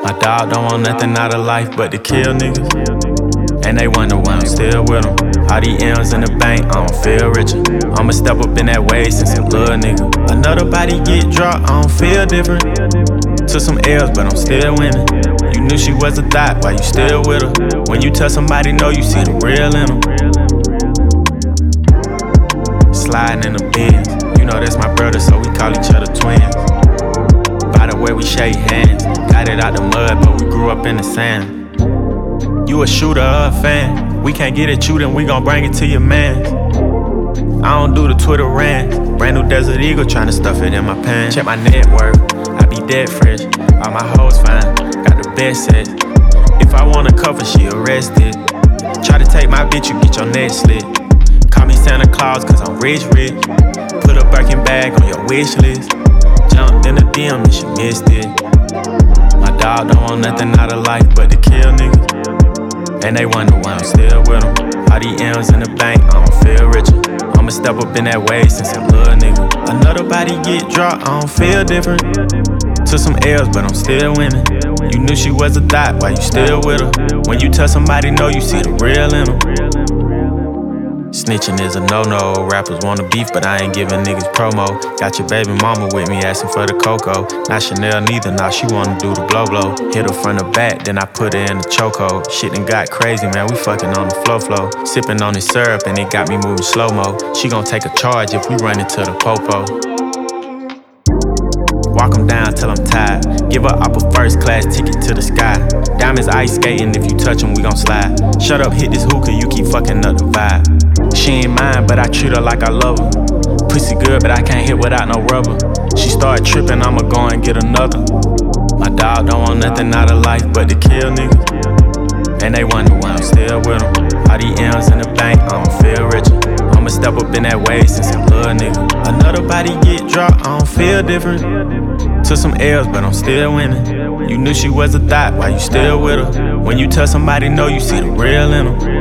My dog don't want nothing out of life but to kill niggas. And they wonder why I'm still with them. All these M's in the bank, I don't feel richer. I'ma step up in that way since a little nigga. Another body get dropped, I don't feel different. Took some L's, but I'm still winning. You knew she was a thot, why you still with her? When you tell somebody no, you see the real in them. Sliding in the Benz, you know that's my brother, so we call each other twins. By the way we shake hands, got it out the mud, but we grew up in the sand. You a shooter or a fan? We can't get at you, then we gon' bring it to your mans. I don't do the Twitter rants. Brand new Desert Eagle, tryna stuff it in my pants. Check my net worth, I be dead fresh. All my hoes fine, got the best set. If I wanna cover, she arrested. Try to take my bitch, you get your neck slit. Call me Santa Claus, cause I'm rich. Put a Birkin bag on your wish list. Jumped in the DM and she missed it. My dog don't want nothing out of life but to kill niggas. And they wonder why I'm still with them. All these M's in the bank, I don't feel richer. I'ma step up in that way since a little nigga. Another body get dropped, I don't feel different. Took some L's, but I'm still winning. You knew she was a thot, why you still with her? When you tell somebody no, you see the real in them. Snitching is a no-no. Rappers wanna beef, but I ain't giving niggas promo. Got your baby mama with me asking for the cocoa. Not Chanel neither, now she wanna do the blow. Hit her from the back, then I put her in the chokehold. Shit done got crazy, man, we fucking on the flow. Sipping on this syrup and it got me moving slow-mo. She gon' take a charge if we run into the popo. Walk 'em down till I'm tired. Give her up a first class ticket to the sky. Diamonds ice skating, if you touch 'em, we gon' slide. Shut up, hit this hookah, you keep fucking up the vibe. She ain't mine, but I treat her like I love her. Pussy good, but I can't hit without no rubber. She start tripping, I'ma go and get another. My dog don't want nothing out of life but to kill niggas. And they wonder why I'm still with them. All these M's in the bank, I don't feel richer. I'ma step up in that way since a little nigga. Another body get dropped, I don't feel different. Took some L's, but I'm still winning. You knew she was a thot, why you still with her? When you tell somebody no, you see the real in them.